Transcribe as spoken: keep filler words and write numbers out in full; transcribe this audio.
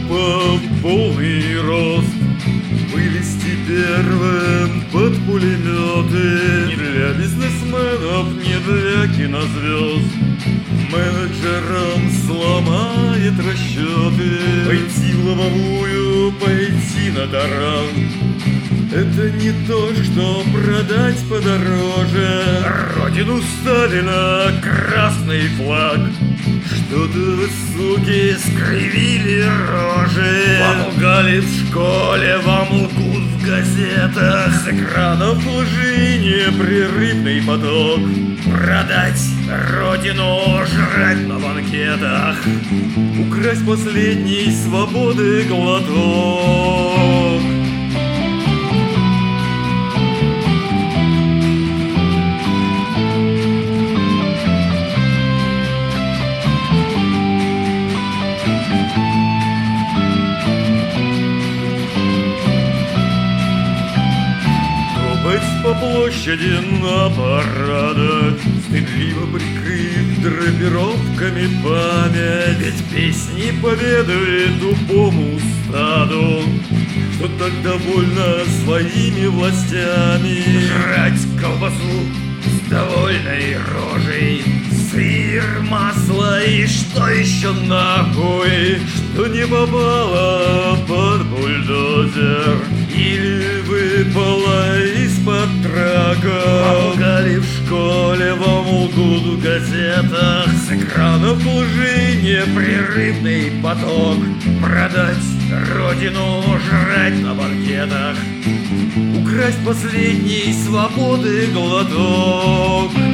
трупов полный рост. Вылезти первым под пулеметы не для бизнесменов, не для кинозвезд. Менеджерам сломает расчеты, пойти в лобовую, пойти на таран. Это не то, что продать подороже родину Сталина, красный флаг. Что-то вы, суки, скривили рожи. Вам лгали в школе, вам лгут в газетах. С экранов лжи непрерывный поток. Продать родину, жрать на банкетах, украсть последней свободы глоток. По площади на парадах, стыдливо прикрыв драпировками память. Ведь песни победы тупому стаду, что так довольно своими властями. Жрать колбасу с довольной рожей, сыр, масло и что еще нахуй, что не попало под бульдозер или выпало из-под трака. Вам лгали в школе, вам лгут в газетах. С экранов лжи непрерывный поток. Продать родину, жрать на банкетах, украсть последней свободы глоток.